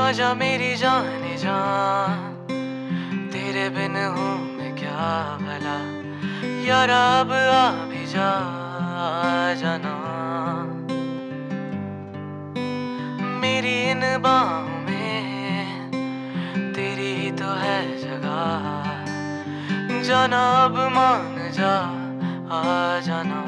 आजा मेरी जाने जा, तेरे बिन हूँ मैं क्या भला, यार अब आ भी जा जाना। मेरी इन बाहों में तेरी ही तो है जगह, जाना अब मान जा आ जाना।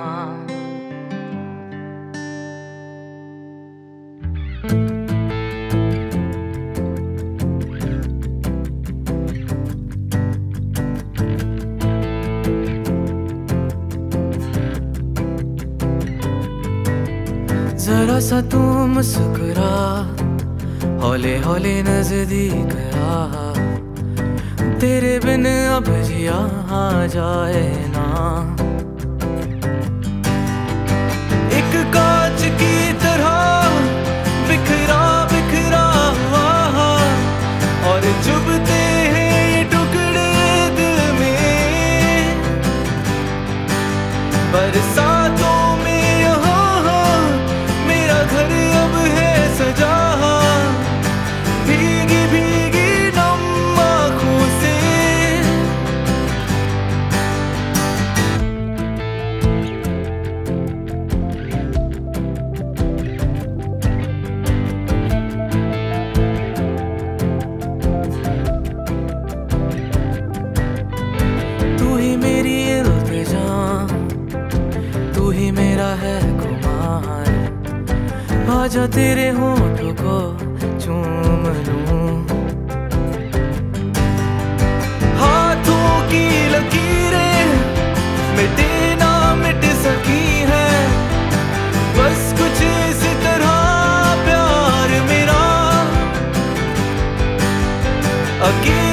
जरा सा तू मुस्कुरा, हौले हौले नजदीक आ, तेरे बिन अब जिया जाए ना। एक कांच की तरह बिखरा बिखरा हुआ, और चुभते हैं ये टुकड़े दिल में, बरसातों में घर अब है सजा, भीगी भीगी नम आँखों से। तू ही मेरी इल्तिजा, तू ही मेरा है खुमार, आजा तेरे होठों को चूम लूं। हाथों की लकीरें मिटे ना मिट सकी है, बस कुछ इस तरह प्यार मेरा अकेला